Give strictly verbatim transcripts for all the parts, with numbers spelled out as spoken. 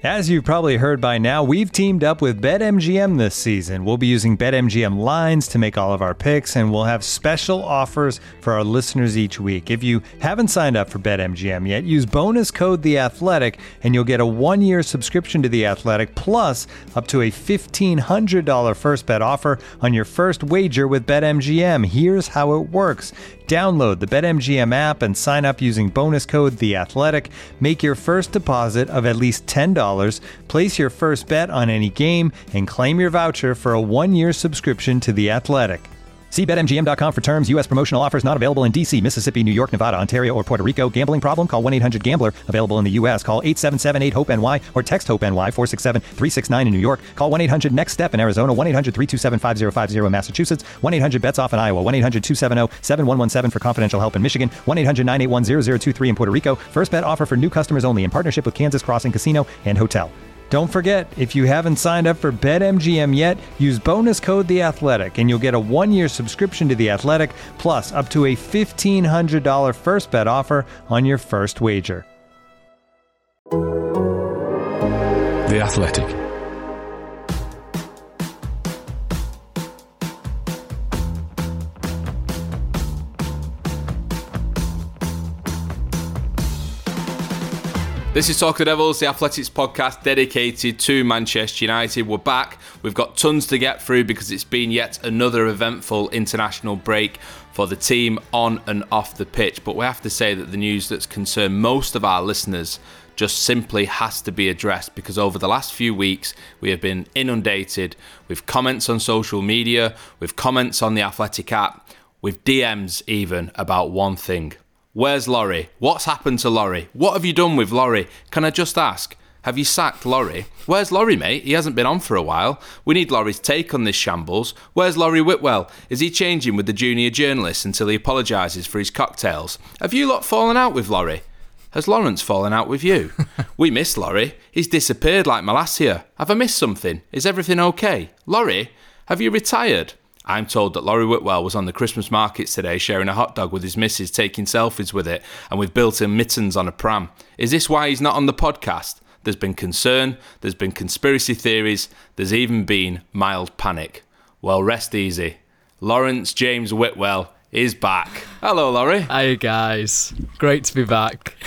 As you've probably heard by now, we've teamed up with BetMGM this season. We'll be using BetMGM lines to make all of our picks, and we'll have special offers for our listeners each week. If you haven't signed up for BetMGM yet, use bonus code The Athletic, and you'll get a one-year subscription to The Athletic, plus up to a fifteen hundred dollars first bet offer on your first wager with BetMGM. Here's how it works. Download the BetMGM app and sign up using bonus code The Athletic. Make your first deposit of at least ten dollars, place your first bet on any game, and claim your voucher for a one-year subscription to The Athletic. See Bet M G M dot com for terms. U S promotional offers not available in D C, Mississippi, New York, Nevada, Ontario, or Puerto Rico. Gambling problem? Call one eight hundred gambler. Available in the U S. Call eight seven seven eight hope N Y or text HOPE-NY four six seven three six nine in New York. Call one eight hundred next step in Arizona. one eight hundred three two seven five zero five zero in Massachusetts. one eight hundred bets off in Iowa. one eight hundred two seven zero seven one one seven for confidential help in Michigan. one eight hundred nine eight one zero zero two three in Puerto Rico. First bet offer for new customers only in partnership with Kansas Crossing Casino and Hotel. Don't forget, if you haven't signed up for BetMGM yet, use bonus code The Athletic, and you'll get a one-year subscription to The Athletic, plus up to a fifteen hundred dollars first bet offer on your first wager. The Athletic. This is Talk of the Devils, the Athletics podcast dedicated to Manchester United. We're back. We've got tons to get through because it's been yet another eventful international break for the team on and off the pitch. But we have to say that the news that's concerned most of our listeners just simply has to be addressed, because over the last few weeks we have been inundated with comments on social media, with comments on the Athletic app, with D Ms even about one thing. Where's Laurie? What's happened to Laurie? What have you done with Laurie? Can I just ask, have you sacked Laurie? Where's Laurie, mate? He hasn't been on for a while. We need Laurie's take on this shambles. Where's Laurie Whitwell? Is he changing with the junior journalists until he apologises for his cocktails? Have you lot fallen out with Laurie? Has Lawrence fallen out with you? We miss Laurie. He's disappeared like Malacia. Have I missed something? Is everything okay? Laurie, have you retired? I'm told that Laurie Whitwell was on the Christmas markets today sharing a hot dog with his missus, taking selfies with it, and with built-in mittens on a pram. Is this why he's not on the podcast? There's been concern, there's been conspiracy theories, there's even been mild panic. Well, rest easy. Lawrence James Whitwell is back. Hello, Laurie. Hey, guys. Great to be back.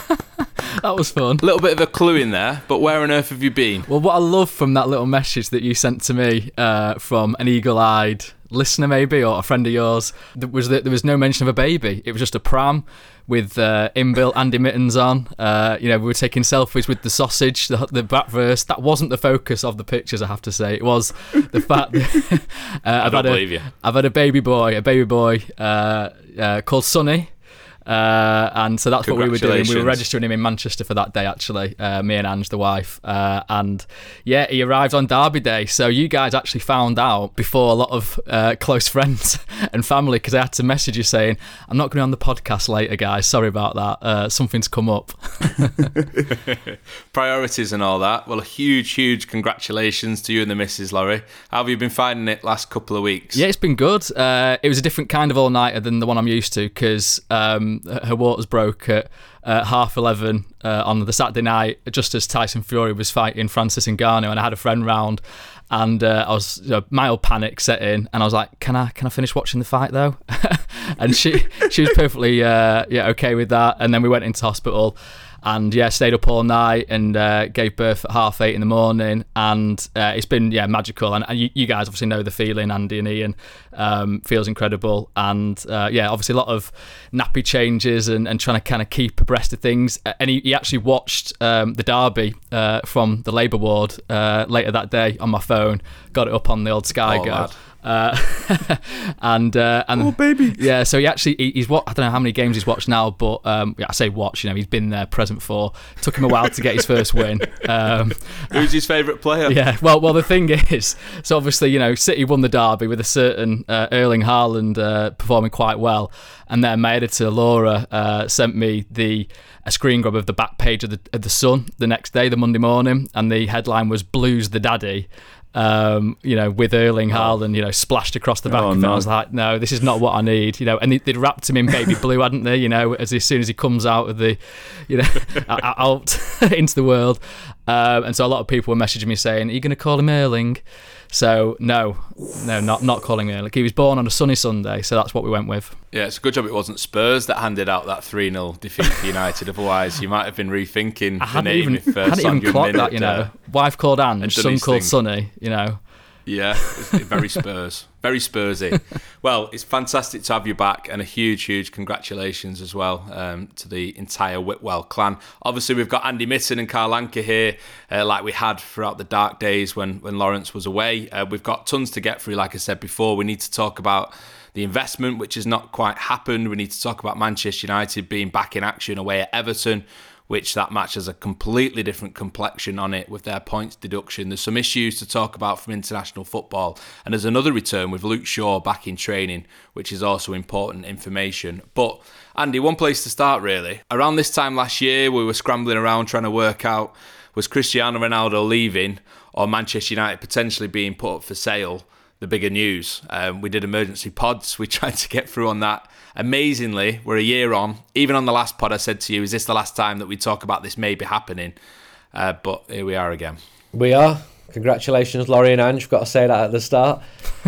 That was fun. A little bit of a clue in there, but where on earth have you been? Well, what I love from that little message that you sent to me uh, from an eagle-eyed listener maybe, or a friend of yours, was that there was no mention of a baby. It was just a pram with uh, inbuilt Andy Mittens on. Uh, you know, we were taking selfies with the sausage, the, the Bratwurst. That wasn't the focus of the pictures, I have to say. It was the fact that uh, I I've, don't had believe a, you. I've had a baby boy, a baby boy uh, uh, called Sonny. Uh, and so that's what we were doing. We were registering him in Manchester for that day, actually, uh, me and Ange, the wife. Uh, and yeah, he arrived on Derby Day. So you guys actually found out before a lot of uh, close friends and family, because I had to message you saying, I'm not going to be on the podcast later, guys. Sorry about that. Uh, something's come up. Priorities and all that. Well, a huge, huge congratulations to you and the missus, Laurie. How have you been finding it last couple of weeks? Yeah, it's been good. Uh, it was a different kind of all-nighter than the one I'm used to, because um, her waters broke at uh, half eleven uh, on the Saturday night, just as Tyson Fury was fighting Francis Ngannou, and I had a friend round, and uh, I was, you know, mild panic set in, and I was like, "Can I, can I finish watching the fight though?" And she, she was perfectly, uh, yeah, okay with that. And then we went into hospital. And yeah, stayed up all night and uh, gave birth at half eight in the morning, and uh, it's been yeah magical. And, and you, you guys obviously know the feeling. Andy and Ian, um, feels incredible, and uh, yeah, obviously a lot of nappy changes and, and trying to kind of keep abreast of things. And he, he actually watched um, the derby uh, from the Labour ward uh, later that day on my phone. Got it up on the old Sky oh, Go. Lad. Uh, and uh, and oh baby, yeah. So he actually he, he's what I don't know how many games he's watched now, but um, yeah, I say watch. You know, he's been there present for. Took him a while to get his first win. Um, Who's his favourite player? Yeah. Well, well, the thing is, so obviously, you know, City won the derby with a certain uh, Erling Haaland uh, performing quite well, and then my editor Laura uh, sent me the a screen grab of the back page of the of the Sun the next day, the Monday morning, and the headline was "Blues the Daddy." Um, you know, with Erling Haaland, you know, splashed across the back Oh, of it. no. I was like, no, this is not what I need. You know, and they, they'd wrapped him in baby blue, hadn't they? You know, as, as soon as he comes out of the, you know, out into the world. Um, and so a lot of people were messaging me saying, "Are you going to call him Erling?" So no, no, not not calling Erling. He was born on a sunny Sunday, so that's what we went with. Yeah, it's a good job it wasn't Spurs that handed out that three nil defeat for United. Otherwise, you might have been rethinking I the hadn't name even, if uh, hadn't Son even clocked Heung-min that, you know. had, uh, Wife called Ange, done son his called thing. Sonny, you know. Yeah, it's very Spurs. Very Spursy. Well, it's fantastic to have you back, and a huge, huge congratulations as well um, to the entire Whitwell clan. Obviously, we've got Andy Mitten and Carl Anker here, uh, like we had throughout the dark days when, when Lawrence was away. Uh, we've got tons to get through, like I said before. We need to talk about the investment, which has not quite happened. We need to talk about Manchester United being back in action away at Everton, which that match has a completely different complexion on it with their points deduction. There's some issues to talk about from international football. And there's another return with Luke Shaw back in training, which is also important information. But Andy, one place to start really. Around this time last year, we were scrambling around trying to work out, was Cristiano Ronaldo leaving or Manchester United potentially being put up for sale the bigger news? Um, we did emergency pods. We tried to get through on that. Amazingly, we're a year on. Even on the last pod, I said to you, is this the last time that we talk about this maybe happening? Uh, but here we are again. We are. Congratulations, Laurie and Ange. I've got to say that at the start.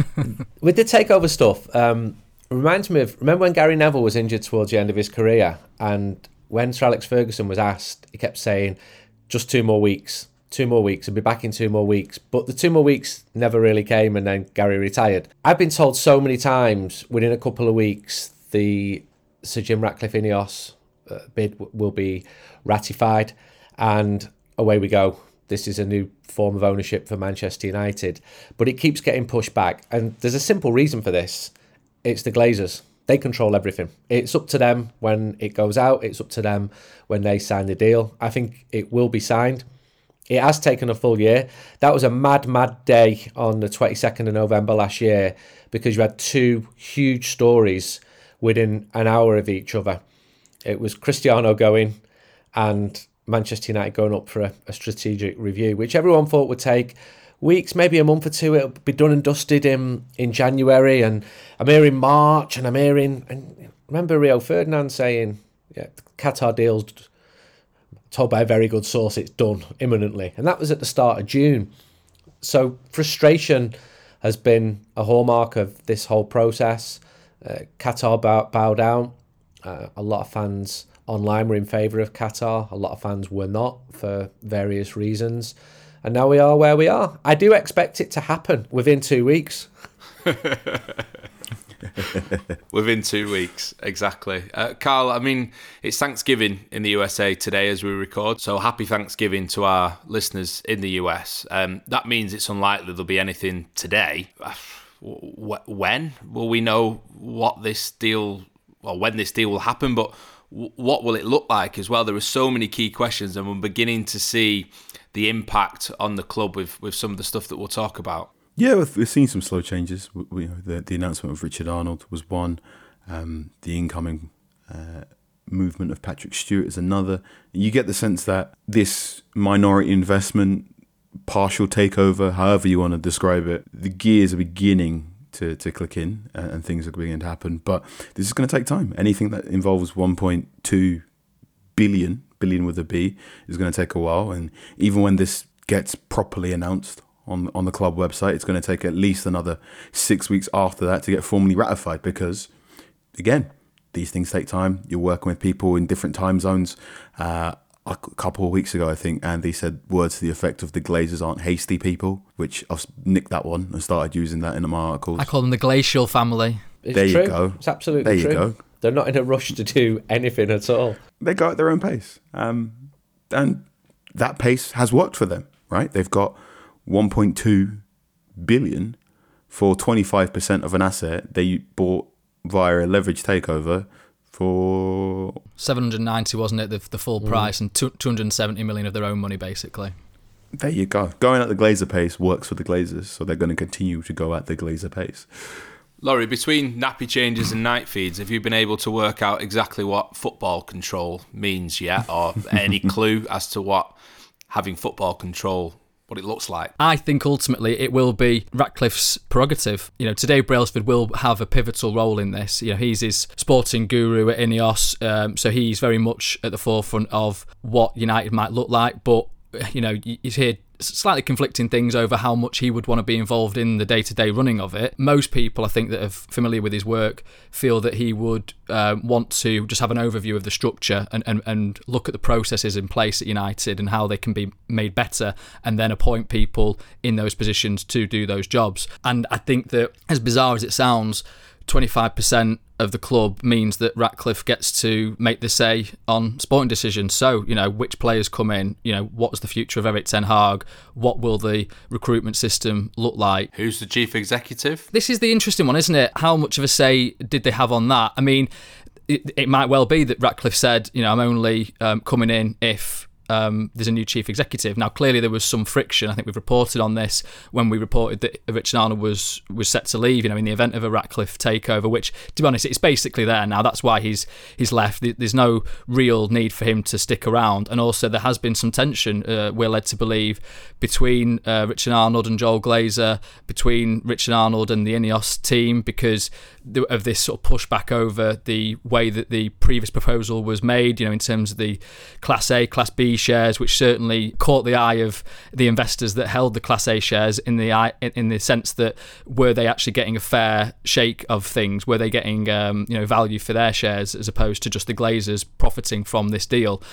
With the takeover stuff, um, reminds me of, remember when Gary Neville was injured towards the end of his career? And when Sir Alex Ferguson was asked, he kept saying, just two more weeks. Two more weeks, I'll be back in two more weeks. But the two more weeks never really came, and then Gary retired. I've been told so many times within a couple of weeks the Sir Jim Ratcliffe Ineos uh, bid w- will be ratified, and away we go. This is a new form of ownership for Manchester United. But it keeps getting pushed back, and there's a simple reason for this. It's the Glazers. They control everything. It's up to them when it goes out. It's up to them when they sign the deal. I think it will be signed. It has taken a full year. That was a mad, mad day on the twenty-second of November last year, because you had two huge stories within an hour of each other. It was Cristiano going and Manchester United going up for a, a strategic review, which everyone thought would take weeks, maybe a month or two. It'll be done and dusted in, in January, and I'm here in March, and I'm here in... And remember Rio Ferdinand saying, yeah, the Qatar deal's told by a very good source, it's done imminently. And that was at the start of June. So frustration has been a hallmark of this whole process. Uh, Qatar bow, bow down. Uh, a lot of fans online were in favour of Qatar. A lot of fans were not for various reasons. And now we are where we are. I do expect it to happen within two weeks. Within two weeks, exactly. Uh, Carl, I mean, it's Thanksgiving in the U S A today as we record, so happy Thanksgiving to our listeners in the U S. Um, that means it's unlikely there'll be anything today. When will we know what this deal, or when this deal will happen, but what will it look like as well? There are so many key questions, and we're beginning to see the impact on the club with, with some of the stuff that we'll talk about. Yeah, we've, we've seen some slow changes. We, we, the, the announcement of Richard Arnold was one. Um, the incoming uh, movement of Patrick Stewart is another. You get the sense that this minority investment, partial takeover, however you want to describe it, the gears are beginning to, to click in, uh, and things are beginning to happen. But this is going to take time. Anything that involves one point two billion, billion with a B, is going to take a while. And even when this gets properly announced on on the club website, it's going to take at least another six weeks after that to get formally ratified, because, again, these things take time. You're working with people in different time zones. Uh, a couple of weeks ago, I think Andy said words to the effect of the Glazers aren't hasty people, which I've nicked that one and started using that in my articles. I call them the glacial family. It's there true. you go. It's absolutely there you true. go. They're not in a rush to do anything at all. They go at their own pace. Um, and that pace has worked for them, right? They've got one point two billion for twenty-five percent of an asset they bought via a leverage takeover for seven hundred ninety, wasn't it, the, the full price, mm. and two, two hundred seventy million of their own money, basically. There you go. Going at the Glazer pace works for the Glazers, so they're going to continue to go at the Glazer pace. Laurie, between nappy changes and night feeds, have you been able to work out exactly what football control means yet, or any clue as to what having football control what it looks like? I think ultimately it will be Ratcliffe's prerogative. You know, today Brailsford will have a pivotal role in this. You know, he's his sporting guru at Ineos, um, so he's very much at the forefront of what United might look like. But, you know, he's here slightly conflicting things over how much he would want to be involved in the day-to-day running of it. Most people, I think, that are familiar with his work feel that he would uh, want to just have an overview of the structure and, and, and look at the processes in place at United and how they can be made better, and then appoint people in those positions to do those jobs. And I think that, as bizarre as it sounds, twenty-five percent of the club means that Ratcliffe gets to make the say on sporting decisions. So, you know, which players come in, you know, what's the future of Erik ten Hag, what will the recruitment system look like? Who's the chief executive? This is the interesting one, isn't it? How much of a say did they have on that? I mean, it, it might well be that Ratcliffe said, you know, I'm only um, coming in if Um, there's a new chief executive. Now, clearly there was some friction. I think we've reported on this when we reported that Richard Arnold was was set to leave, you know, in the event of a Ratcliffe takeover, which, to be honest, it's basically there now. That's why he's he's left. There's no real need for him to stick around. And also there has been some tension, uh, we're led to believe, between uh, Richard Arnold and Joel Glazer, between Richard Arnold and the Ineos team, because of this sort of pushback over the way that the previous proposal was made, you know, in terms of the Class A, Class B shares, which certainly caught the eye of the investors that held the Class A shares in the eye, in the sense that, were they actually getting a fair shake of things? Were they getting um, you know, value for their shares as opposed to just the Glazers profiting from this deal?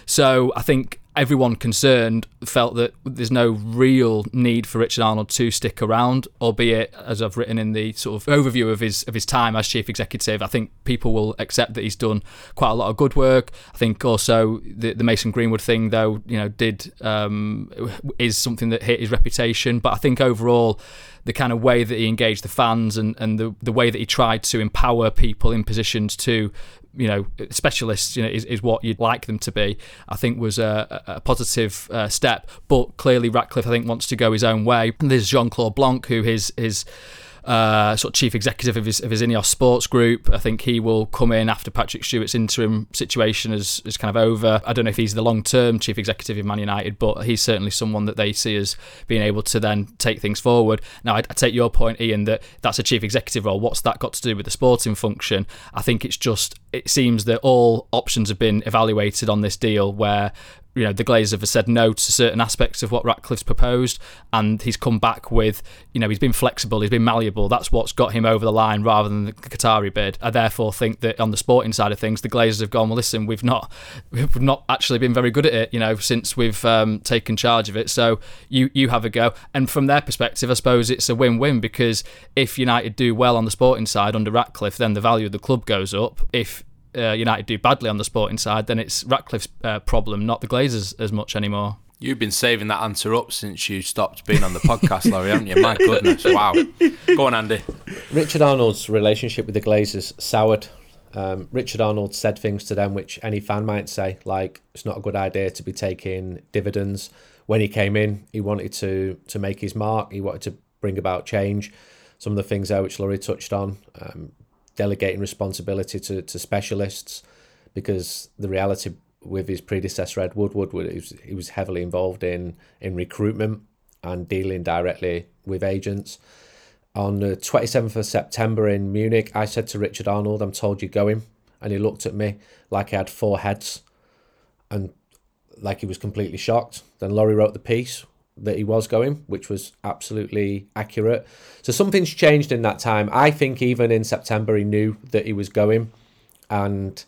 So I think everyone concerned felt that there's no real need for Richard Arnold to stick around, albeit, as I've written in the sort of overview of his of his time as chief executive, I think people will accept that he's done quite a lot of good work. I think also the, the Mason Greenwood thing, though, you know, did um, is something that hit his reputation. But I think overall, the kind of way that he engaged the fans and, and the, the way that he tried to empower people in positions to, you know, specialists, you know, is, is what you'd like them to be, I think was a, a positive uh, step. But clearly Ratcliffe, I think, wants to go his own way. And there's Jean-Claude Blanc, who his his uh, sort of chief executive of his, of his Ineos Sports Group. I think he will come in after Patrick Stewart's interim situation is, is kind of over. I don't know if he's the long-term chief executive of Man United, but he's certainly someone that they see as being able to then take things forward. Now, I, I take your point, Ian, that that's a chief executive role. What's that got to do with the sporting function? I think it's just, it seems that all options have been evaluated on this deal, where, you know, the Glazers have said no to certain aspects of what Ratcliffe's proposed, and he's come back with, you know, he's been flexible, he's been malleable. That's what's got him over the line rather than the Qatari bid. I therefore think that on the sporting side of things, the Glazers have gone, well, listen, we've not we've not actually been very good at it, you know, since we've um, taken charge of it. So you you have a go. And from their perspective, I suppose it's a win-win, because if United do well on the sporting side under Ratcliffe, then the value of the club goes up. If Uh, United do badly on the sporting side, then it's Ratcliffe's uh, problem, not the Glazers as much anymore. You've been saving that answer up since you stopped being on the podcast, Laurie, haven't you? My goodness, wow. Go on, Andy. Richard Arnold's relationship with the Glazers soured. Um, Richard Arnold said things to them which any fan might say, like, it's not a good idea to be taking dividends. When he came in, he wanted to to make his mark. He wanted to bring about change. Some of the things there which Laurie touched on, um, delegating responsibility to, to specialists, because the reality with his predecessor Ed Woodward, he was, he was heavily involved in, in recruitment and dealing directly with agents. On the twenty-seventh of September in Munich, I said to Richard Arnold, I'm told you're going. And he looked at me like I had four heads and like he was completely shocked. Then Laurie wrote the piece that he was going, which was absolutely accurate. So something's changed in that time. I think even in September he knew that he was going, and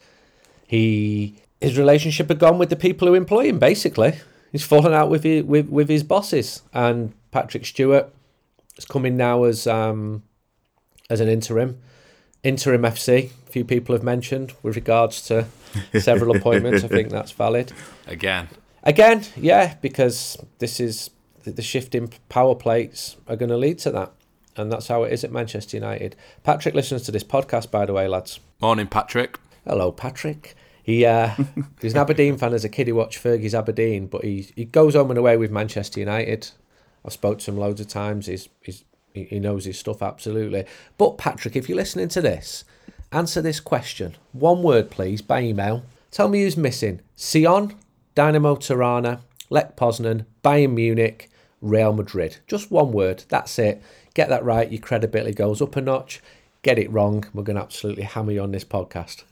he his relationship had gone with the people who employ him, basically. He's fallen out with his, with, with his bosses, and Patrick Stewart is coming now as um, as an interim. Interim F C, a few people have mentioned with regards to several appointments. I think that's valid. Again. Again, yeah, because this is the shifting power plates are going to lead to that. And that's how it is at Manchester United. Patrick listens to this podcast, by the way, lads. Morning, Patrick. Hello, Patrick. He uh, he's an Aberdeen fan. As a kid, he watched Fergie's Aberdeen, but he he goes home and away with Manchester United. I've spoke to him loads of times. He's, he's he knows his stuff, absolutely. But Patrick, if you're listening to this, answer this question. One word, please, by email. Tell me who's missing. Sion, Dynamo Tirana, Lech Poznan, Bayern Munich, Real Madrid. Just one word. That's it. Get that right. Your credibility goes up a notch. Get it wrong. We're going to absolutely hammer you on this podcast.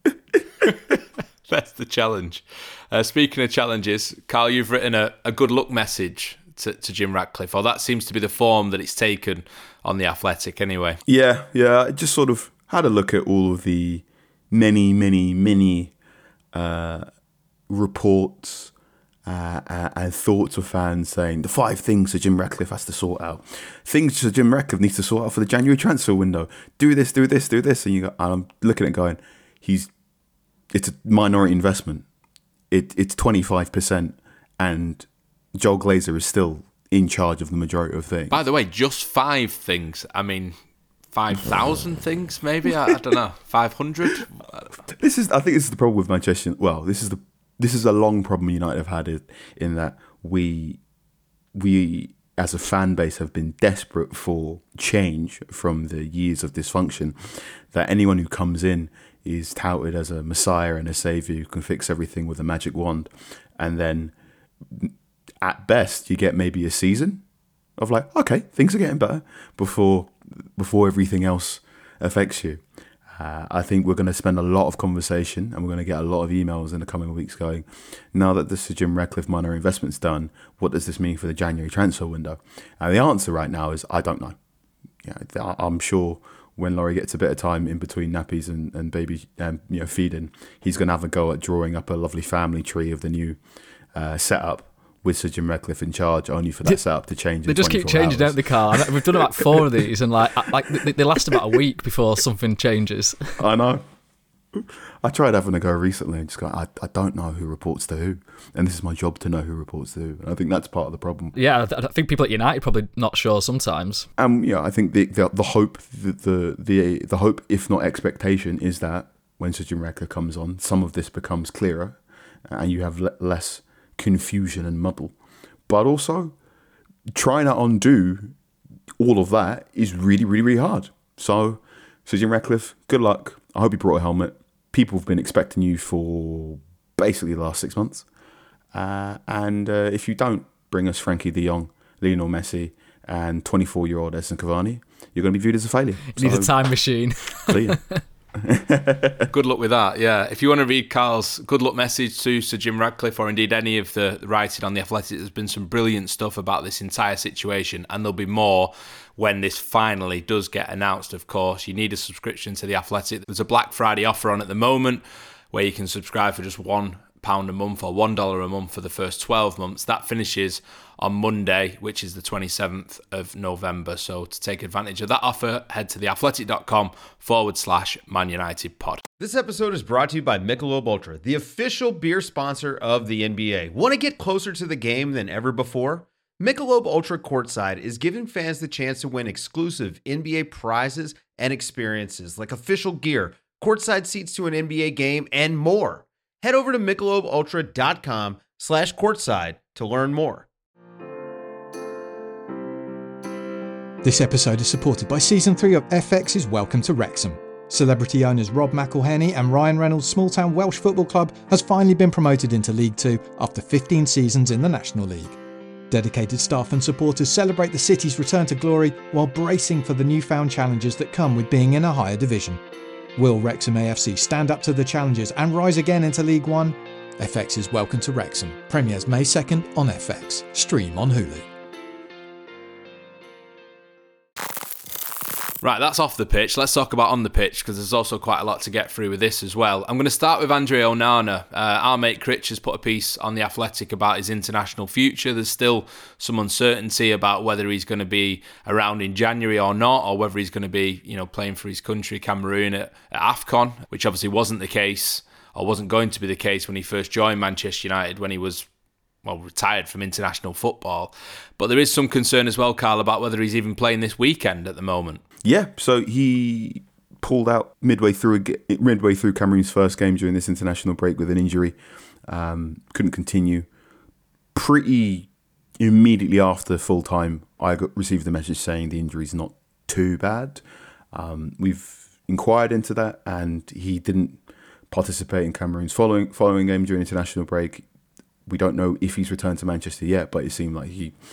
That's the challenge. Uh, speaking of challenges, Carl, you've written a, a good luck message to, to Jim Ratcliffe, or that seems to be the form that it's taken on The Athletic anyway. Yeah, yeah. I just sort of had a look at all of the many, many, many uh, reports uh, and thoughts of fans saying the five things that Jim Ratcliffe has to sort out. Things that Jim Ratcliffe needs to sort out for the January transfer window. Do this, do this, do this. And, you go, and I'm looking at it going, he's it's a minority investment. It, it's twenty-five percent, and Joel Glazer is still in charge of the majority of things. By the way, just five things. I mean, five thousand things, maybe? I, I don't know. five hundred? This is, I think this is the problem with Manchester. Well, this is the this is a long problem United have had in, in that we we as a fan base have been desperate for change from the years of dysfunction. That anyone who comes in is touted as a messiah and a savior who can fix everything with a magic wand, and then at best you get maybe a season of like, okay, things are getting better before before everything else affects you. Uh, I think we're going to spend a lot of conversation and we're going to get a lot of emails in the coming weeks going, now that this is Jim Ratcliffe minor investments done, what does this mean for the January transfer window? And the answer right now is, I don't know. Yeah, I'm sure when Laurie gets a bit of time in between nappies and, and baby um, you know, feeding, he's going to have a go at drawing up a lovely family tree of the new uh, setup with Sir Jim Ratcliffe in charge, only for that setup to change. They just keep changing, don't they, Carl? We've done about four of these, and like, like they, they last about a week before something changes. I know. I tried having a go recently and just go, I, I don't know who reports to who, and this is my job to know who reports to who. And I think that's part of the problem. Yeah, I think people at United probably not sure sometimes. Um, yeah, I think the the, the hope, the, the the the hope, if not expectation, is that when Sir Jim Ratcliffe comes on, some of this becomes clearer, and you have le- less confusion and muddle. But also, trying to undo all of that is really, really, really hard. So, Sir Jim Ratcliffe, good luck. I hope you brought a helmet. People have been expecting you for basically the last six months. Uh, and uh, if you don't bring us Frankie de Jong, Lionel Messi, and twenty-four-year-old Edson Cavani, you're going to be viewed as a failure. You need so, a time machine. Clear. Good luck with that, yeah. If you want to read Carl's good luck message to Sir Jim Ratcliffe, or indeed any of the writing on The Athletic, there's been some brilliant stuff about this entire situation, and there'll be more when this finally does get announced, of course. You need a subscription to The Athletic. There's a Black Friday offer on at the moment where you can subscribe for just one pound a month or one dollar a month for the first twelve months. That finishes on Monday, which is the twenty-seventh of November. So to take advantage of that offer, head to theathletic.com forward slash Man United pod. This episode is brought to you by Michelob Ultra, the official beer sponsor of the N B A. Want to get closer to the game than ever before? Michelob Ultra Courtside is giving fans the chance to win exclusive N B A prizes and experiences like official gear, courtside seats to an N B A game, and more. Head over to michelobultra.com slash courtside to learn more. This episode is supported by Season three of F X's Welcome to Wrexham. Celebrity owners Rob McElhenney and Ryan Reynolds' small-town Welsh football club has finally been promoted into League Two after fifteen seasons in the National League. Dedicated staff and supporters celebrate the city's return to glory while bracing for the newfound challenges that come with being in a higher division. Will Wrexham A F C stand up to the challenges and rise again into League One? F X's Welcome to Wrexham premieres May second on F X. Stream on Hulu. Right, that's off the pitch. Let's talk about on the pitch, because there's also quite a lot to get through with this as well. I'm going to start with Andre Onana. Uh, our mate Critch has put a piece on The Athletic about his international future. There's still some uncertainty about whether he's going to be around in January or not, or whether he's going to be, you know, playing for his country, Cameroon, at, at AFCON, which obviously wasn't the case, or wasn't going to be the case when he first joined Manchester United, when he was well, retired from international football. But there is some concern as well, Carl, about whether he's even playing this weekend at the moment. Yeah, so he pulled out midway through midway through Cameroon's first game during this international break with an injury. Um, couldn't continue. Pretty immediately after full time, I got, received a message saying the injury's not too bad. Um, we've inquired into that, and he didn't participate in Cameroon's following following game during international break. We don't know if he's returned to Manchester yet, but it seemed like he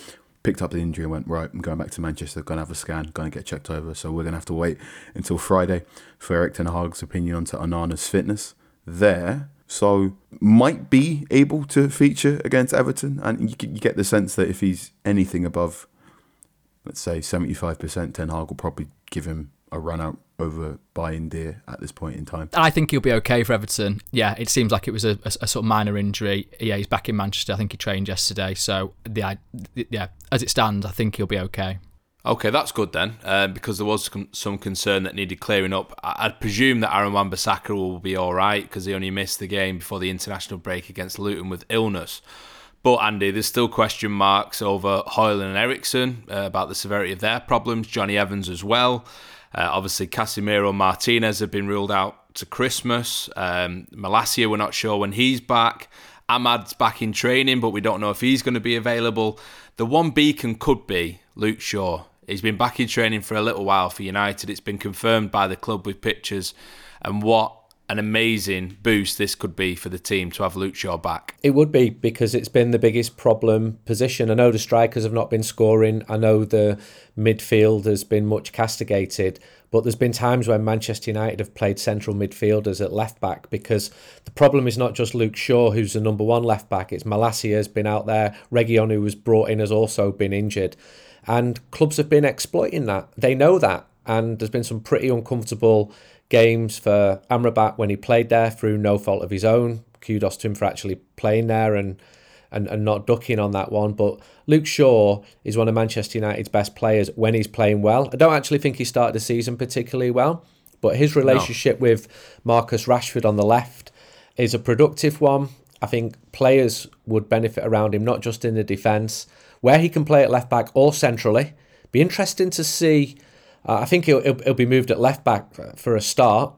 picked up the injury and went, right, I'm going back to Manchester, going to have a scan, going to get checked over. So we're going to have to wait until Friday for Erik ten Hag's opinion onto Onana's fitness there. So might be able to feature against Everton. And you, you get the sense that if he's anything above, let's say, seventy-five percent, Ten Hag will probably give him a run out over Bayern Deer at this point in time. I think he'll be okay for Everton. Yeah, it seems like it was a, a, a sort of minor injury. Yeah, he's back in Manchester. I think he trained yesterday. So, yeah, yeah, as it stands, I think he'll be okay. Okay, that's good then, uh, because there was some concern that needed clearing up. I'd presume that Aaron Wan-Bissaka will be all right because he only missed the game before the international break against Luton with illness. But Andy, there's still question marks over Højlund and Eriksen uh, about the severity of their problems. Johnny Evans as well. Uh, obviously, Casemiro and Martinez have been ruled out to Christmas. Um, Malacia, we're not sure when he's back. Ahmad's back in training, but we don't know if he's going to be available. The one beacon could be Luke Shaw. He's been back in training for a little while for United. It's been confirmed by the club with pictures. And what an amazing boost this could be for the team to have Luke Shaw back. It would be, because it's been the biggest problem position. I know the strikers have not been scoring. I know the midfield has been much castigated. But there's been times when Manchester United have played central midfielders at left back, because the problem is not just Luke Shaw, who's the number one left back. It's Malacia has been out there. Reguilón, who was brought in, has also been injured. And clubs have been exploiting that. They know that. And there's been some pretty uncomfortable games for Amrabat when he played there through no fault of his own. Kudos to him for actually playing there and, and, and not ducking on that one. But Luke Shaw is one of Manchester United's best players when he's playing well. I don't actually think he started the season particularly well, but his relationship no. with Marcus Rashford on the left is a productive one. I think players would benefit around him, not just in the defence, where he can play at left back or centrally. Be interesting to see. Uh, I think he'll, he'll, he'll be moved at left back for a start,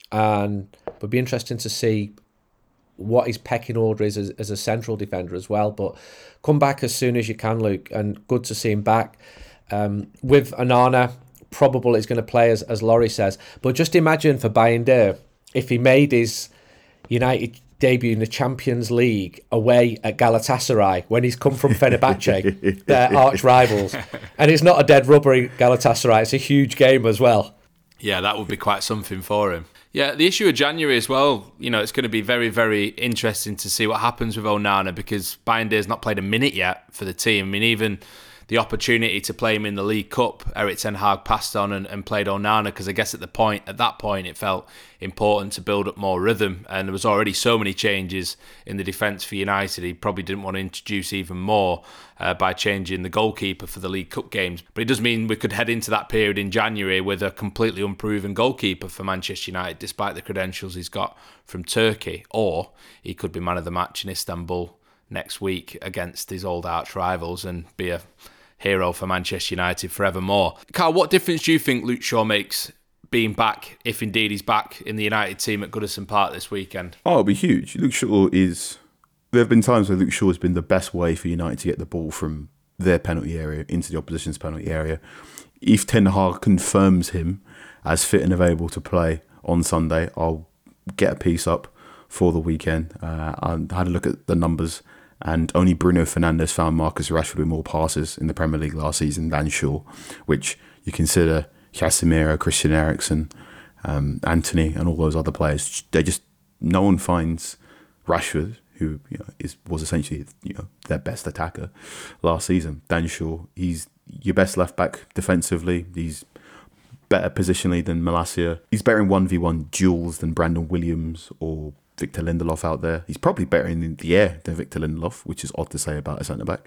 and it would be interesting to see what his pecking order is as, as a central defender as well. But come back as soon as you can, Luke, and good to see him back. Um, with Onana, probable he's going to play, as, as Laurie says. But just imagine for Bayern Deer, if he made his United debut in the Champions League away at Galatasaray when he's come from Fenerbahce, their arch rivals. And it's not a dead rubber Galatasaray, it's a huge game as well. Yeah, that would be quite something for him. Yeah, the issue of January as well, you know, it's going to be very, very interesting to see what happens with Onana, because Bayern Deer's not played a minute yet for the team. I mean, even the opportunity to play him in the League Cup, Erik ten Hag passed on and, and played Onana, because I guess at the point at that point it felt important to build up more rhythm, and there was already so many changes in the defence for United. He probably didn't want to introduce even more uh, by changing the goalkeeper for the League Cup games. But it does mean we could head into that period in January with a completely unproven goalkeeper for Manchester United, despite the credentials he's got from Turkey. Or he could be man of the match in Istanbul next week against his old arch rivals and be a hero for Manchester United forevermore. Carl, what difference do you think Luke Shaw makes being back, if indeed he's back in the United team at Goodison Park this weekend? Oh, it'll be huge. Luke Shaw is... There have been times where Luke Shaw has been the best way for United to get the ball from their penalty area into the opposition's penalty area. If Ten Hag confirms him as fit and available to play on Sunday, I'll get a piece up for the weekend. Uh, I had a look at the numbers, and only Bruno Fernandes found Marcus Rashford with more passes in the Premier League last season than Shaw, which you consider Casemiro, Christian Eriksen, um, Antony, and all those other players. They just no one finds Rashford, who you know is was essentially you know their best attacker last season, than Shaw. He's your best left back defensively. He's better positionally than Malacia. He's better in one v one duels than Brandon Williams or Victor Lindelof out there. He's probably better in the air than Victor Lindelof, which is odd to say about a centre-back.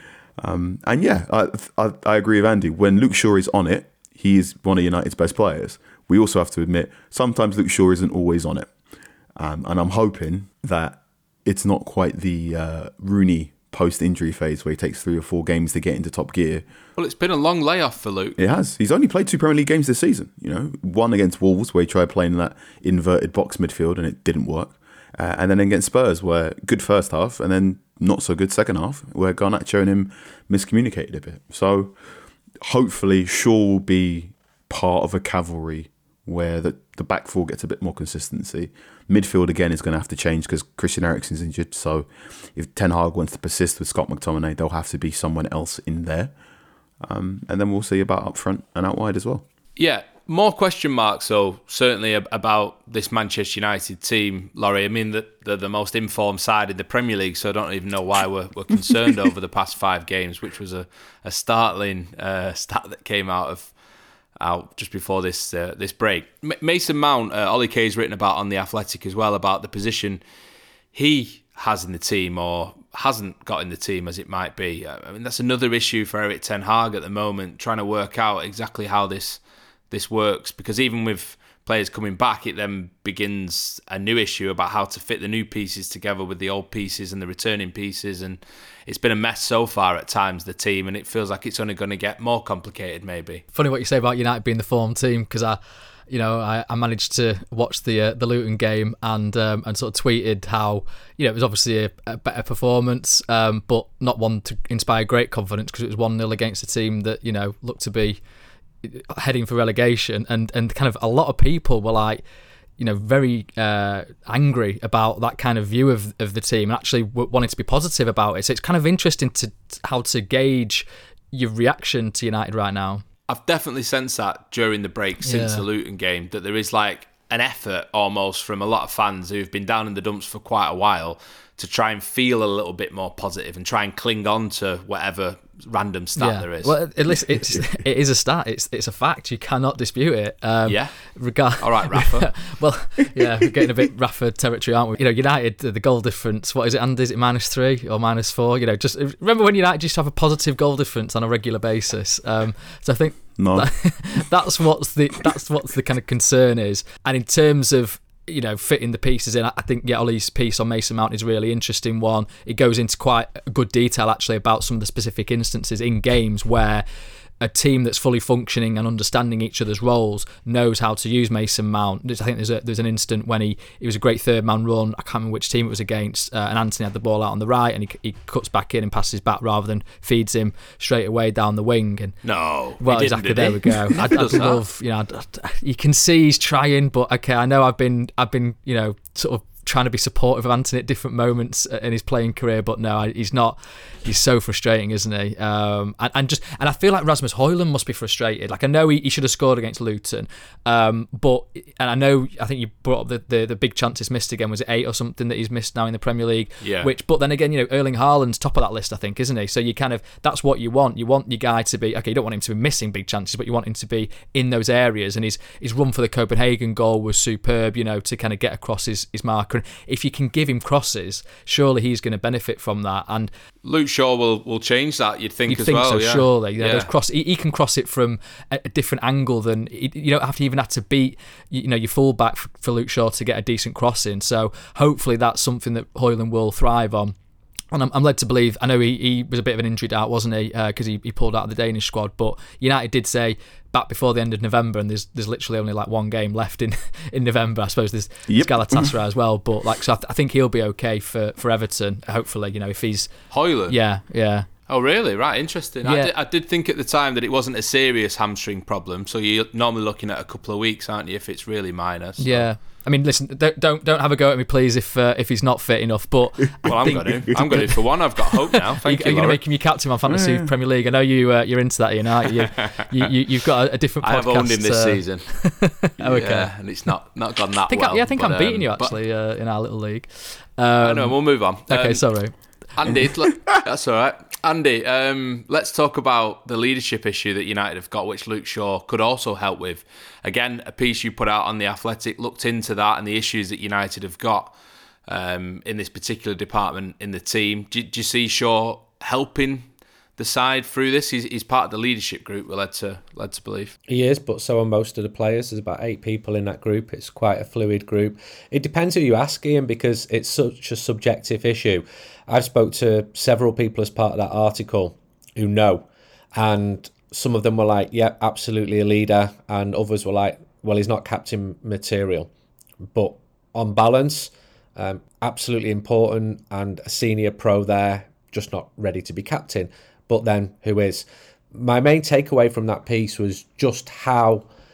Um, and yeah, I, I, I agree with Andy. When Luke Shaw is on it, he is one of United's best players. We also have to admit, sometimes Luke Shaw isn't always on it. Um, and I'm hoping that it's not quite the uh, Rooney post-injury phase where he takes three or four games to get into top gear. Well, it's been a long layoff for Luke. It has. He's only played two Premier League games this season. You know, one against Wolves where he tried playing that inverted box midfield and it didn't work, uh, and then against Spurs where good first half and then not so good second half where Garnacho and him miscommunicated a bit. So hopefully Shaw will be part of a cavalry where the, the back four gets a bit more consistency. Midfield, again, is going to have to change because Christian Eriksen's injured. So if Ten Hag wants to persist with Scott McTominay, there'll have to be someone else in there. Um, and then we'll see about up front and out wide as well. Yeah, more question marks, though, certainly about this Manchester United team, Laurie. I mean, they're, they're the most informed side in the Premier League, so I don't even know why we're, we're concerned over the past five games, which was a, a startling uh, stat that came out of out just before this uh, this break. M- Mason Mount, uh, Ollie Kay's written about on The Athletic as well, about the position he has in the team or hasn't got in the team, as it might be. I mean, that's another issue for Erik Ten Hag at the moment, trying to work out exactly how this this works, because even with players coming back, it then begins a new issue about how to fit the new pieces together with the old pieces and the returning pieces, and it's been a mess so far at times, the team, and it feels like it's only going to get more complicated maybe. Funny what you say about United being the form team, because I you know I, I managed to watch the uh, the Luton game and um, and sort of tweeted how, you know, it was obviously a, a better performance, um, but not one to inspire great confidence, because it was one nil against a team that, you know, looked to be heading for relegation, and and kind of a lot of people were like, you know, very uh, angry about that kind of view of, of the team, and actually w- wanting to be positive about it. So it's kind of interesting to how to gauge your reaction to United right now. I've definitely sensed that during the break since Yeah. the Luton game, that there is like an effort almost from a lot of fans who've been down in the dumps for quite a while to try and feel a little bit more positive and try and cling on to whatever random stat yeah. there is. Well, at least it's it is a stat. It's it's a fact. You cannot dispute it. Um, yeah. Regard. All right, Rafa. Well, yeah, we're getting a bit Rafa territory, aren't we? You know, United, the goal difference. What is it, Andy? Is it minus three or minus four? You know, just remember when United used to have a positive goal difference on a regular basis. Um, so I think No. that, that's what's the that's what's the kind of concern is. And in terms of, you know, fitting the pieces in, I think, yeah, Ollie's piece on Mason Mount is a really interesting one. It goes into quite good detail, actually, about some of the specific instances in games where a team that's fully functioning and understanding each other's roles knows how to use Mason Mount. I think there's a, there's an instant when he, he was a great third man run. I can't remember which team it was against, uh, and Anthony had the ball out on the right, and he, he cuts back in and passes back rather than feeds him straight away down the wing. And no, well, he exactly. didn't, did There he? we go. I'd, I'd love, you know, I'd, I'd, you can see he's trying, but okay, I know I've been, I've been, you know, sort of trying to be supportive of Anthony at different moments in his playing career, but no, he's not. He's so frustrating, isn't he? Um, and, and just and I feel like Rasmus Højlund must be frustrated. Like, I know he, he should have scored against Luton, um, but and I know I think you brought up the, the the big chances missed again. Was it eight or something that he's missed now in the Premier League? Yeah. Which, but then again, you know, Erling Haaland's top of that list, I think, isn't he? So you kind of, that's what you want. You want your guy to be, okay, you don't want him to be missing big chances, but you want him to be in those areas. And his his run for the Copenhagen goal was superb, you know, to kind of get across his his marker. And if you can give him crosses, surely he's going to benefit from that. And Luke Shaw will, will change that, you'd think, you'd as think well. so, yeah. surely. You know, yeah. those cross, he, he can cross it from a, a different angle than, you don't have to even have to beat, you know, your fullback for, for Luke Shaw to get a decent cross in. So hopefully that's something that Højlund will thrive on. And I'm, I'm led to believe, I know he, he was a bit of an injury out, wasn't he? Because uh, he, he pulled out of the Danish squad. But United did say back before the end of November, and there's there's literally only like one game left in, in November. I suppose there's Yep. Galatasaray as well. But like, so I, th- I think he'll be okay for, for Everton. Hopefully, you know, if he's Højlund? yeah, yeah. Oh, really? Right, interesting. I, Yeah. did, I did think at the time that it wasn't a serious hamstring problem, so you're normally looking at a couple of weeks, aren't you, if it's really minor? So. Yeah. I mean, listen, don't don't, don't have a go at me, please, if uh, if he's not fit enough. But Well, I'm going to. I'm going to. For one, I've got hope now. Thank are you, you, going to Laurie. make him your captain on Fantasy Premier League? I know you uh, you're into that, Ian, aren't you? you, you you've got a, a different podcast. I have owned him this uh, season. Oh, okay. Yeah, and it's not, not gone that I think well. I, yeah, I think but, I'm beating um, you but- actually uh, in our little league. Um, I know, we'll move on. Okay, Um, sorry. Andy, look, that's all right. Andy, um, let's talk about the leadership issue that United have got, which Luke Shaw could also help with. Again, a piece you put out on The Athletic looked into that and the issues that United have got um, in this particular department in the team. Do, do you see Shaw helping the side through this? He's, he's part of the leadership group, we're led to, led to believe. He is, but so are most of the players. There's about eight people in that group. It's quite a fluid group. It depends who you ask, Ian, because it's such a subjective issue. I've spoke to several people as part of that article who know, and some of them were like, yeah, absolutely a leader, and others were like, well, he's not captain material. But on balance, um, absolutely important, and a senior pro there, just not ready to be captain. But then who is? My main takeaway from that piece was just how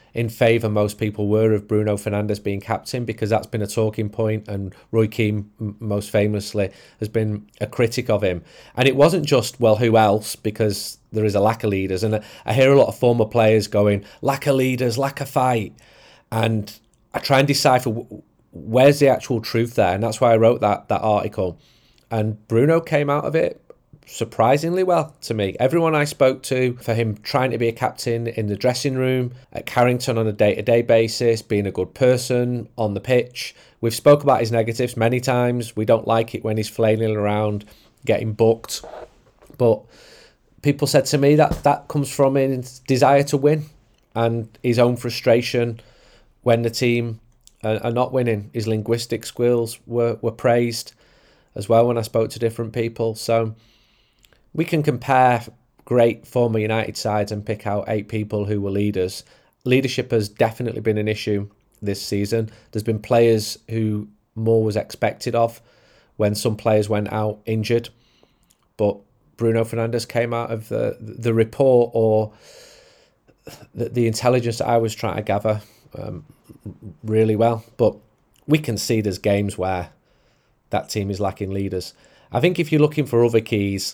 in favour most people were of Bruno Fernandes being captain, because that's been a talking point, and Roy Keane most famously has been a critic of him. And it wasn't just, well, who else, because there is a lack of leaders. And I hear a lot of former players going, lack of leaders, lack of fight. And I try and decipher where's the actual truth there. And that's why I wrote that that article. And Bruno came out of it surprisingly well to me. Everyone I spoke to, for him trying to be a captain in the dressing room, at Carrington on a day-to-day basis, being a good person on the pitch. We've spoke about his negatives many times. We don't like it when he's flailing around, getting booked. But people said to me that that comes from his desire to win and his own frustration when the team are, are not winning. His linguistic skills were, were praised as well when I spoke to different people. So we can compare great former United sides and pick out eight people who were leaders. Leadership has definitely been an issue this season. There's been players who more was expected of when some players went out injured. But Bruno Fernandes came out of the the report, or the, the intelligence that I was trying to gather, um, really well. But we can see there's games where that team is lacking leaders. I think if you're looking for other keys,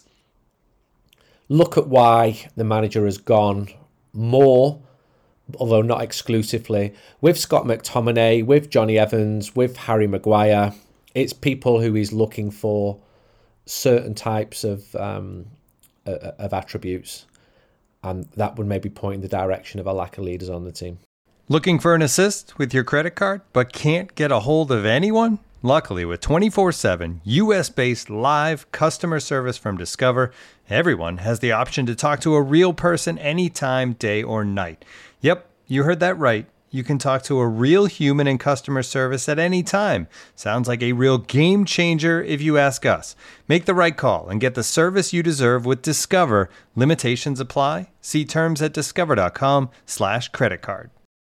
look at why the manager has gone more, although not exclusively, with Scott McTominay, with Johnny Evans, with Harry Maguire. It's people who he's looking for certain types of um, of attributes, and that would maybe point in the direction of a lack of leaders on the team. Looking for an assist with your credit card, but can't get a hold of anyone? Luckily, with twenty-four seven U S-based live customer service from Discover, everyone has the option to talk to a real person anytime, day or night. Yep, you heard that right. You can talk to a real human in customer service at any time. Sounds like a real game changer if you ask us. Make the right call and get the service you deserve with Discover. Limitations apply. See terms at discover.com slash credit card.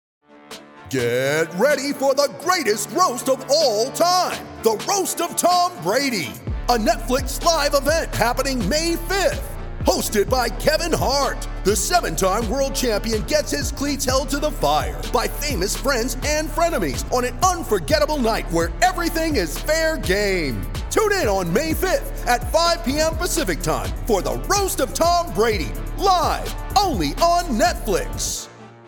Get ready for the greatest roast of all time, the Roast of Tom Brady, a Netflix live event happening May fifth. Hosted by Kevin Hart, the seven-time world champion gets his cleats held to the fire by famous friends and frenemies on an unforgettable night where everything is fair game. Tune in on May fifth at five p.m. Pacific time for the Roast of Tom Brady, live only on Netflix.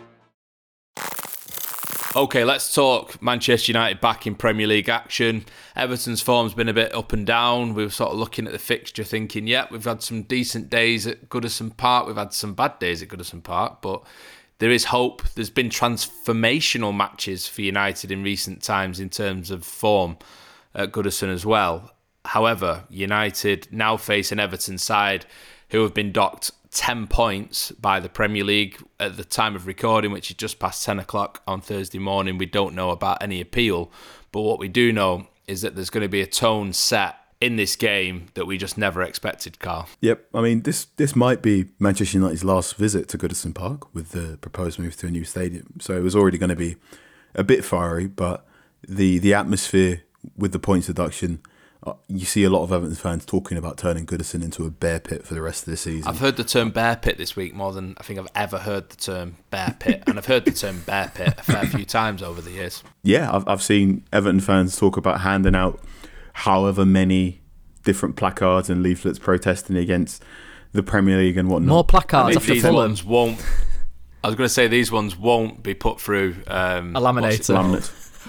Okay, let's talk Manchester United back in Premier League action. Everton's form's been a bit up and down. We were sort of looking at the fixture thinking, yeah, we've had some decent days at Goodison Park. We've had some bad days at Goodison Park, but there is hope. There's been transformational matches for United in recent times in terms of form at Goodison as well. However, United now face an Everton side who have been docked ten points by the Premier League at the time of recording, which is just past ten o'clock on Thursday morning. We don't know about any appeal, but what we do know is that there's going to be a tone set in this game that we just never expected, Carl. Yep, I mean, this this might be Manchester United's last visit to Goodison Park with the proposed move to a new stadium. So it was already going to be a bit fiery, but the, the atmosphere with the points deduction, Uh, you see a lot of Everton fans talking about turning Goodison into a bear pit for the rest of the season. I've heard the term bear pit this week more than I think I've ever heard the term bear pit. And I've heard the term bear pit a fair few times over the years. Yeah, I've, I've seen Everton fans talk about handing out however many different placards and leaflets protesting against the Premier League and whatnot. More placards after these Fulham. ones won't. I was going to say these ones won't be put through um, a laminator. Laminate.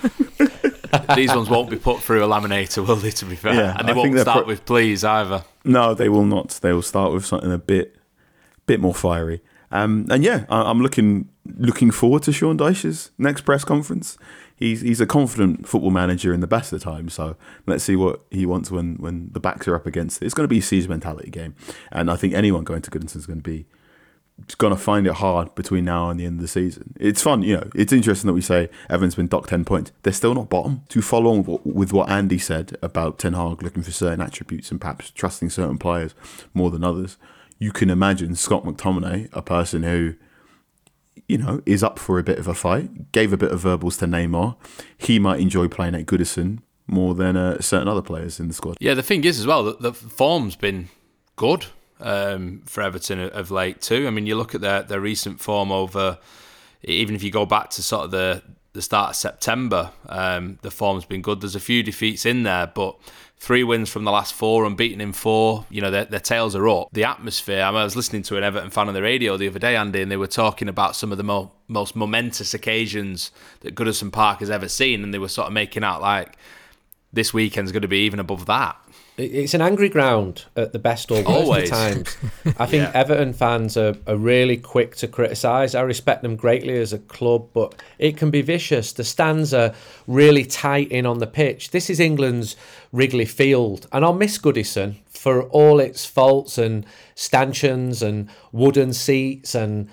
These ones won't be put through a laminator, will they, to be fair? Yeah, and they I won't think start pro- with please either. No, they will not. They will start with something a bit bit more fiery. Um, and yeah, I, I'm looking looking forward to Sean Dyche's next press conference. He's he's a confident football manager in the best of times, so let's see what he wants when, when the backs are up against it. It's going to be a siege mentality game, and I think anyone going to Goodison is going to be going to find it hard between now and the end of the season. It's fun, you know, it's interesting that we say Everton's been docked ten points. They're still not bottom. To follow on with what Andy said about Ten Hag looking for certain attributes and perhaps trusting certain players more than others, you can imagine Scott McTominay, a person who, you know, is up for a bit of a fight, gave a bit of verbals to Neymar. He might enjoy playing at Goodison more than uh, certain other players in the squad. Yeah, the thing is as well, that the form's been good um, for Everton of late too. I mean, you look at their, their recent form over even if you go back to sort of the, the start of September, um, the form's been good. There's a few defeats in there, but three wins from the last four, unbeaten in four. You know, their, their tails are up. The atmosphere, I, mean, I was listening to an Everton fan on the radio the other day, Andy, and they were talking about some of the mo- most momentous occasions that Goodison Park has ever seen, and they were sort of making out like this weekend's going to be even above that. It's an angry ground at the best or worst Always. of times. I think Yeah. Everton fans are, are really quick to criticise. I respect them greatly as a club, but it can be vicious. The stands are really tight in on the pitch. This is England's Wrigley Field, and I'll miss Goodison for all its faults and stanchions and wooden seats. And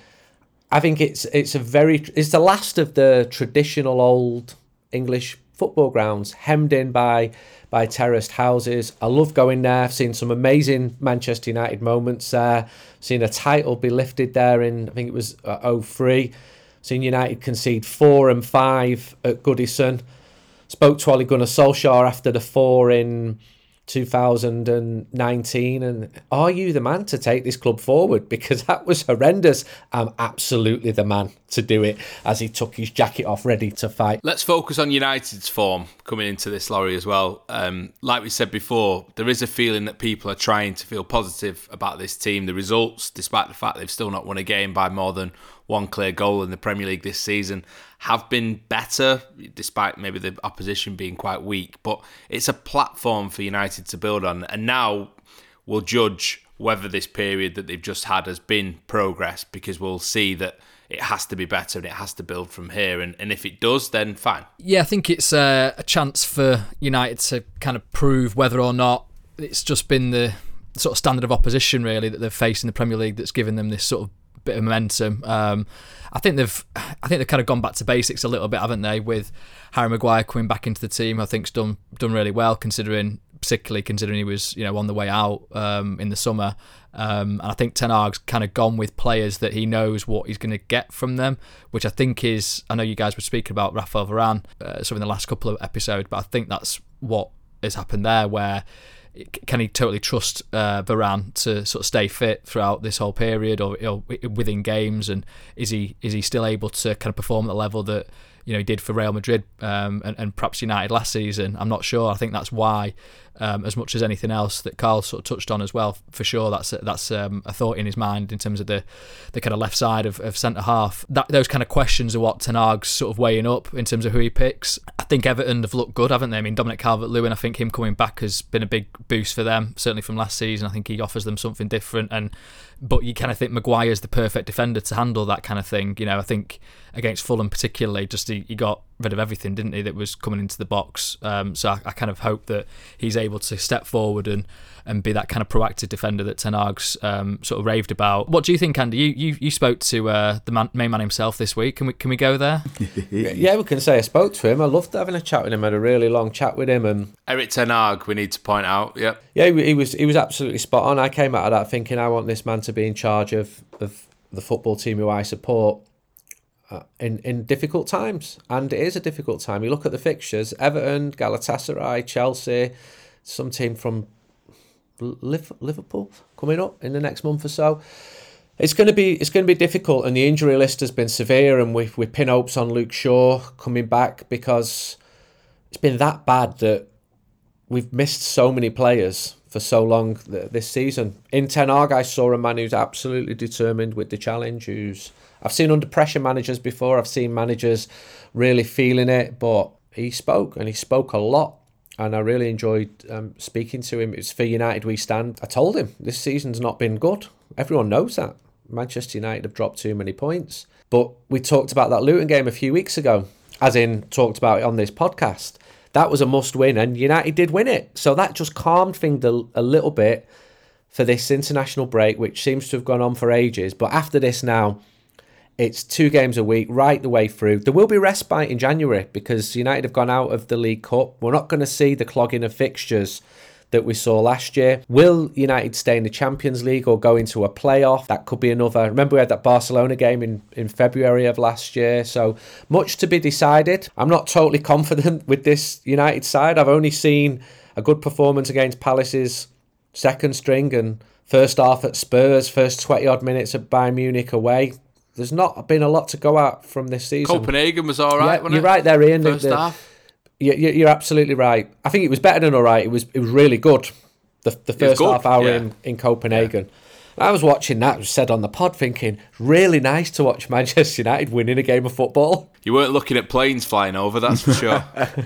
I think it's it's a very it's the last of the traditional old English football grounds, hemmed in by by terraced houses. I love going there. I've seen some amazing Manchester United moments there. Seen a title be lifted there in, I think it was uh, oh three. Seen United concede four and five at Goodison. Spoke to Ole Gunnar Solskjaer after the four in two thousand nineteen, and are you the man to take this club forward? Because that was horrendous. I'm absolutely the man to do it, as he took his jacket off ready to fight. Let's focus on United's form coming into this, Laurie, as well. Um, like we said before, there is a feeling that people are trying to feel positive about this team. The results, despite the fact they've still not won a game by more than one clear goal in the Premier League this season, have been better, despite maybe the opposition being quite weak. But it's a platform for United to build on. And now we'll judge whether this period that they've just had has been progress, because we'll see that it has to be better and it has to build from here. And, and if it does, then fine. Yeah, I think it's a, a chance for United to kind of prove whether or not it's just been the sort of standard of opposition, really, that they've faced in the Premier League that's given them this sort of bit of momentum. Um, I think they've, I think they've kind of gone back to basics a little bit, haven't they? With Harry Maguire coming back into the team, I think's done done really well, considering, particularly considering he was, you know, on the way out um, in the summer. Um, and I think Ten Hag's kind of gone with players that he knows what he's going to get from them, which I think is, I know you guys were speaking about Rafael Varane, uh, so in the last couple of episodes, but I think that's what has happened there, where can he totally trust uh, Varane to sort of stay fit throughout this whole period, or, or within games, and is he is he still able to kind of perform at the level that, you know, he did for Real Madrid um, and, and perhaps United last season? I'm not sure. I think that's why, um, as much as anything else that Carl sort of touched on as well, for sure, that's that's um, a thought in his mind in terms of the the kind of left side of, of centre half. That those kind of questions are what Ten Hag's sort of weighing up in terms of who he picks. I think Everton have looked good, haven't they? I mean, Dominic Calvert-Lewin, I think him coming back has been a big boost for them, certainly from last season. I think he offers them something different, and but you kind of think Maguire's the perfect defender to handle that kind of thing. You know, I think against Fulham particularly, just he, he got rid of everything, didn't he, that was coming into the box. Um, so I, I kind of hope that he's able to step forward and, and be that kind of proactive defender that Ten Hag's um, sort of raved about. What do you think, Andy? You you, you spoke to uh, the man, main man himself this week. Can we can we go there? Yeah, we can say I spoke to him. I loved having a chat with him. I had a really long chat with him. And Erik Ten Hag, we need to point out. Yep. Yeah, he, he was he was absolutely spot on. I came out of that thinking I want this man to be in charge of, of the football team who I support uh, in, in difficult times. And it is a difficult time. You look at the fixtures, Everton, Galatasaray, Chelsea, some team from Liverpool coming up in the next month or so. It's going to be it's going to be difficult, and the injury list has been severe, and we we pin hopes on Luke Shaw coming back, because it's been that bad that we've missed so many players for so long th- this season. In Ten Hag, I saw a man who's absolutely determined with the challenge. Who's I've seen under pressure managers before. I've seen managers really feeling it, but he spoke, and he spoke a lot. And I really enjoyed um, speaking to him. It's for United we stand. I told him this season's not been good. Everyone knows that. Manchester United have dropped too many points. But we talked about that Luton game a few weeks ago, as in talked about it on this podcast. That was a must win, and United did win it. So that just calmed things a, a little bit for this international break, which seems to have gone on for ages. But after this now, it's two games a week, right the way through. There will be respite in January because United have gone out of the League Cup. We're not going to see the clogging of fixtures that we saw last year. Will United stay in the Champions League or go into a playoff? That could be another. Remember, we had that Barcelona game in, in February of last year. So much to be decided. I'm not totally confident with this United side. I've only seen a good performance against Palace's second string and first half at Spurs, first twenty odd minutes at Bayern Munich away. there's not been a lot to go at from this season. Copenhagen was all right, yeah, wasn't you're it? right there, Ian. First the, the, half. You, you're absolutely right. I think it was better than all right. It was it was really good. The the first good, half hour yeah. in, in Copenhagen. Yeah. I was watching that, it was said on the pod, thinking, really nice to watch Manchester United winning a game of football. You weren't looking at planes flying over, that's for sure.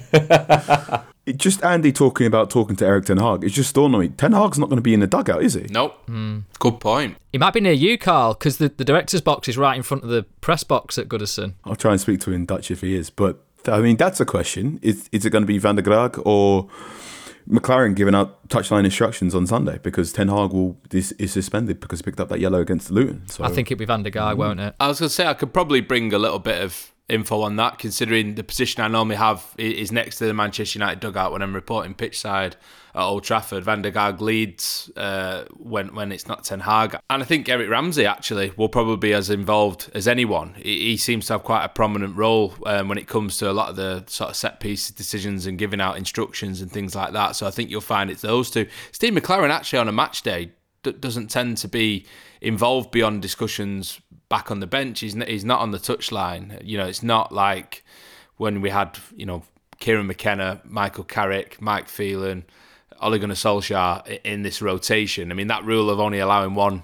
It just Andy talking about talking to Eric Ten Hag. It's just dawned on me. Ten Hag's not going to be in the dugout, is he? Nope. Mm. Good point. He might be near you, Carl, because the, the director's box is right in front of the press box at Goodison. I'll try and speak to him in Dutch if he is. But, I mean, that's a question. Is, is it going to be Van der Graag or McLaren giving out touchline instructions on Sunday? Because Ten Hag will, is, is suspended because he picked up that yellow against Luton. So I think it'll be Van der Gaag, mm. won't it? I was going to say, I could probably bring a little bit of info on that, considering the position I normally have is next to the Manchester United dugout when I'm reporting pitch side at Old Trafford. Van der Gaag leads uh, when when it's not Ten Hag. And I think Eric Ramsey actually will probably be as involved as anyone. He, he seems to have quite a prominent role um, when it comes to a lot of the sort of set piece decisions and giving out instructions and things like that. So I think you'll find it's those two. Steve McLaren actually on a match day d- doesn't tend to be involved beyond discussions back on the bench. He's n- he's not on the touchline. You know, it's not like when we had, you know, Kieran McKenna, Michael Carrick, Mike Phelan, Ole Gunnar Solskjaer in this rotation. I mean, that rule of only allowing one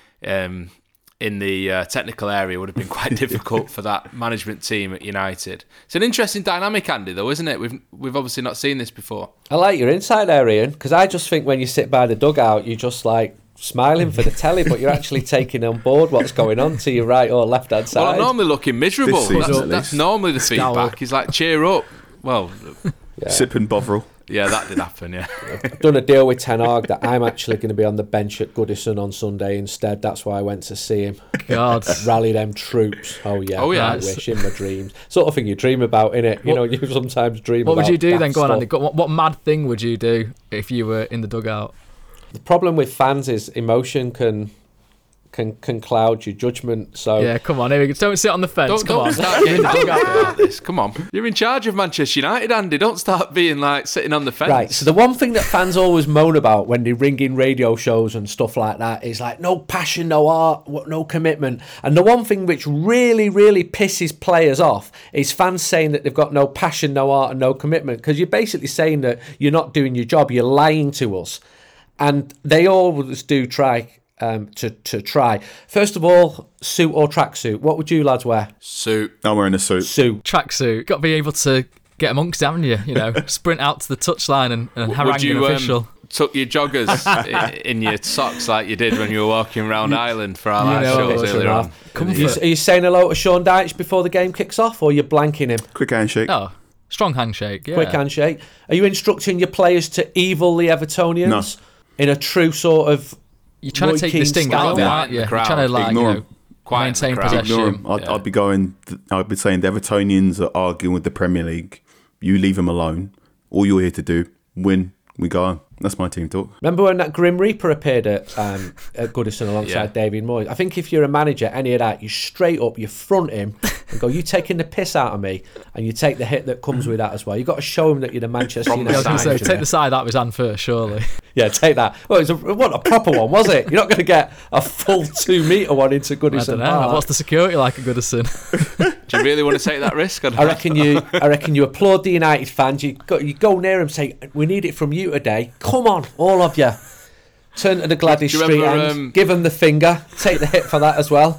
um, in the uh, technical area would have been quite difficult for that management team at United. It's an interesting dynamic, Andy, though, isn't it? We've we've obviously not seen this before. I like your insight there, Ian, because I just think when you sit by the dugout, you're just like smiling for the telly, but you're actually taking on bovril what's going on to your right or left hand side. Well, I'm normally looking miserable. Season, That's, that's normally the feedback. He's like, cheer up. Well, yeah. Sipping Bovril. Yeah, that did happen, yeah. I've done a deal with Ten Hag that I'm actually going to be on the bench at Goodison on Sunday instead. That's why I went to see him. God. Rally them troops. Oh, yeah. Oh, yeah. I wish in my dreams. Sort of thing you dream about, innit? You What, know, you sometimes dream what about What would you do then? Go on, stuff. Andy. What, what mad thing would you do if you were in the dugout? The problem with fans is emotion can can can cloud your judgment. So Yeah, come on. Here we go. Don't sit on the fence. Don't, come don't on. start getting angry about this. Come on. You're in charge of Manchester United, Andy. Don't start being like sitting on the fence. Right, so the one thing that fans always moan about when they ring in radio shows and stuff like that is like no passion, no art, no commitment. And the one thing which really, really pisses players off is fans saying that they've got no passion, no art and no commitment, because you're basically saying that you're not doing your job, you're lying to us. And they always do try um, to, to try. First of all, suit or tracksuit? What would you lads wear? Suit. I'm wearing a suit. Suit. Tracksuit. Got to be able to get amongst, haven't you? You know, sprint out to the touchline and, and harangue Would you an official. Um, tuck your joggers in your socks like you did when you were walking around Ireland for our You live know, shows earlier on? Are you, are you saying hello to Sean Dyche before the game kicks off, or you're blanking him? Quick handshake. Oh, strong handshake. Yeah. Quick handshake. Are you instructing your players to evil the Evertonians No. in a true sort of You're trying Roy to take Keane the sting style? out of it, Quiet aren't you? the You're crowd. trying to like, Ignore you know, him. Quiet the maintain crowd. possession. Ignore 'em. I'd, Yeah. I'd be going. I'd be saying the Evertonians are arguing with the Premier League. You leave them alone. All you're here to do, win. We go home. That's my team talk. Remember when that Grim Reaper appeared at, um, at Goodison alongside Yeah. David Moyes? I think if you're a manager, any of that, you straight up, you front him and go, you taking the piss out of me, and you take the hit that comes with that as well. You've got to show him that you're the Manchester From the United I was going to say, manager. take the side out of his hand first, surely. Yeah, take that. Well, it was a, what a proper one, was it? You're not going to get a full two metre one into I Goodison don't know. Park. What's the security like at Goodison? Do you really want to take that risk? I reckon you. I reckon you applaud the United fans. You go, you go near them, and say, "We need it from you today. Come on, all of you." Turn to the Gladys Do you Street remember, end. um, Give them the finger. Take the hit for that as well.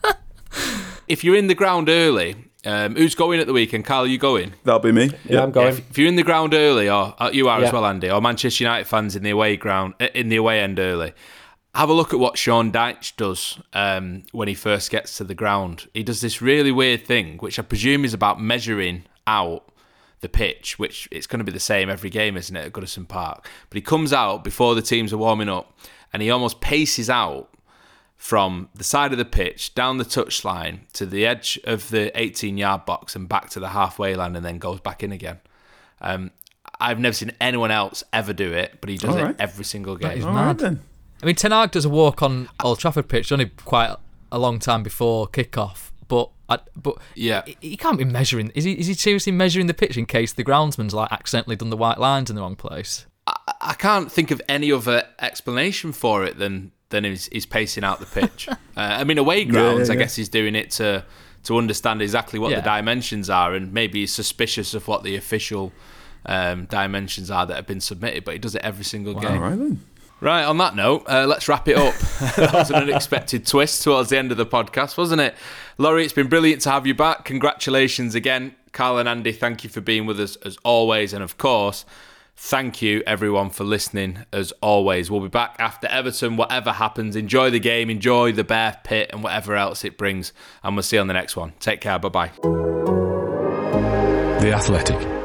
If you're in the ground early, um, who's going at the weekend? Carl, are you going? That'll be me. Yeah, Yep. I'm going. If, if you're in the ground early, or uh, you are Yeah. as well, Andy, or Manchester United fans in the away ground, uh, in the away end early, have a look at what Sean Dyche does um, when he first gets to the ground. He does this really weird thing, which I presume is about measuring out the pitch, which it's going to be the same every game, isn't it, at Goodison Park? But he comes out before the teams are warming up, and he almost paces out from the side of the pitch, down the touchline, to the edge of the eighteen-yard box and back to the halfway line, and then goes back in again. Um, I've never seen anyone else ever do it, but he does All it right. every single That game. is All mad. right then. I mean, Ten Hag does a walk on Old Trafford pitch only quite a long time before kick-off, but I, but Yeah. he, he can't be measuring. Is he? Is he seriously measuring the pitch in case the groundsman's like accidentally done the white lines in the wrong place? I, I can't think of any other explanation for it than than he's, he's pacing out the pitch. uh, I mean, away grounds, yeah, yeah, yeah. I guess he's doing it to to understand exactly what yeah. the dimensions are, and maybe he's suspicious of what the official um, dimensions are that have been submitted, but he does it every single wow, game. Right, then. Right, on that note, uh, let's wrap it up. That was an unexpected twist towards the end of the podcast, wasn't it? Laurie, it's been brilliant to have you back. Congratulations again. Carl and Andy, thank you for being with us as always. And of course, thank you everyone for listening as always. We'll be back after Everton, whatever happens. Enjoy the game, enjoy the Bear Pit and whatever else it brings. And we'll see you on the next one. Take care, bye-bye. The Athletic.